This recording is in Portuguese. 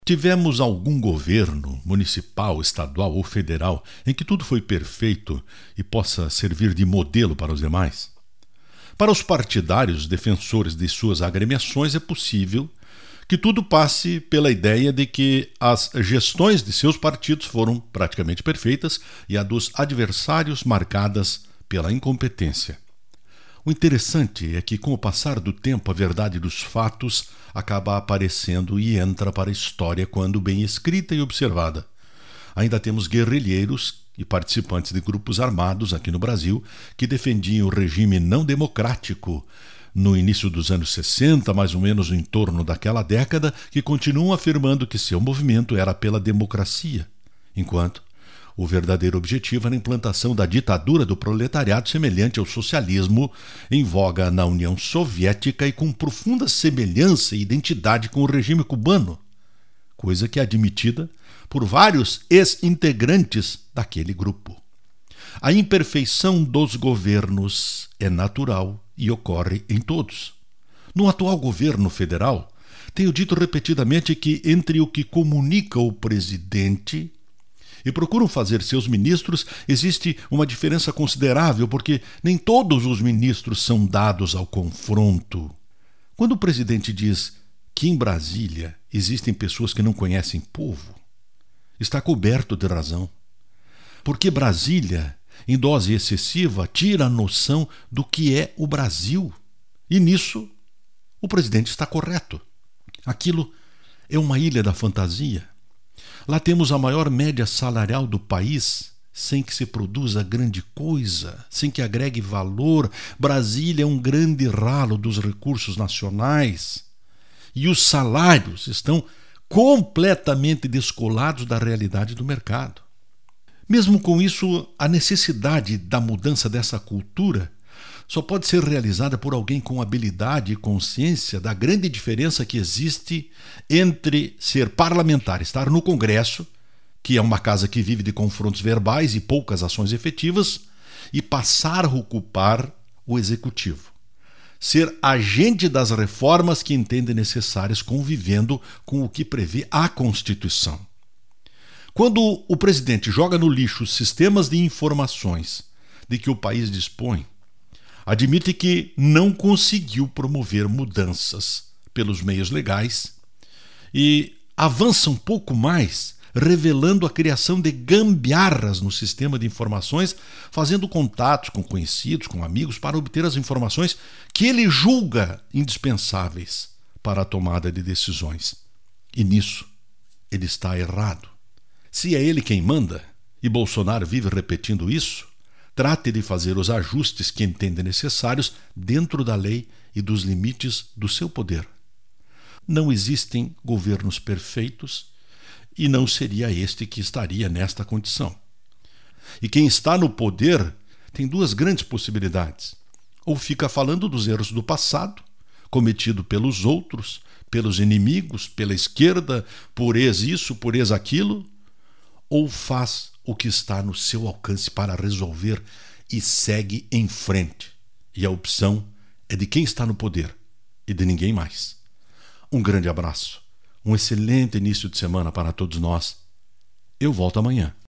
Tivemos algum governo municipal, estadual ou federal em que tudo foi perfeito e possa servir de modelo para os demais? Para os partidários defensores de suas agremiações, é possível que tudo passe pela ideia de que as gestões de seus partidos foram praticamente perfeitas e a dos adversários marcadas pela incompetência. O interessante é que, com o passar do tempo, a verdade dos fatos acaba aparecendo e entra para a história quando bem escrita e observada. Ainda temos guerrilheiros e participantes de grupos armados aqui no Brasil que defendiam o regime não democrático no início dos anos 60, mais ou menos em torno daquela década, que continuam afirmando que seu movimento era pela democracia, enquanto o verdadeiro objetivo era a implantação da ditadura do proletariado semelhante ao socialismo em voga na União Soviética e com profunda semelhança e identidade com o regime cubano, coisa que é admitida por vários ex-integrantes daquele grupo. A imperfeição dos governos é natural e ocorre em todos. No atual governo federal, tenho dito repetidamente que entre o que comunica o presidente e procuram fazer seus ministros, existe uma diferença considerável, porque nem todos os ministros são dados ao confronto. Quando o presidente diz que em Brasília existem pessoas que não conhecem povo, está coberto de razão. Porque Brasília, em dose excessiva, tira a noção do que é o Brasil. E nisso, o presidente está correto. Aquilo é uma ilha da fantasia. Lá temos a maior média salarial do país, sem que se produza grande coisa, sem que agregue valor. Brasília é um grande ralo dos recursos nacionais. E os salários estão completamente descolados da realidade do mercado. Mesmo com isso, a necessidade da mudança dessa cultura só pode ser realizada por alguém com habilidade e consciência da grande diferença que existe entre ser parlamentar, estar no Congresso, que é uma casa que vive de confrontos verbais e poucas ações efetivas, e passar a ocupar o Executivo. Ser agente das reformas que entende necessárias, convivendo com o que prevê a Constituição. Quando o presidente joga no lixo os sistemas de informações de que o país dispõe, admite que não conseguiu promover mudanças pelos meios legais e avança um pouco mais, revelando a criação de gambiarras no sistema de informações, fazendo contatos com conhecidos, com amigos, para obter as informações que ele julga indispensáveis para a tomada de decisões. E nisso ele está errado. Se é ele quem manda, e Bolsonaro vive repetindo isso, trate de fazer os ajustes que entende necessários dentro da lei e dos limites do seu poder. Não existem governos perfeitos e não seria este que estaria nesta condição. E quem está no poder tem duas grandes possibilidades. Ou fica falando dos erros do passado, cometido pelos outros, pelos inimigos, pela esquerda, por ex isso, por ex aquilo, ou faz o que está no seu alcance para resolver e segue em frente. E a opção é de quem está no poder e de ninguém mais. Um grande abraço, um excelente início de semana para todos nós. Eu volto amanhã.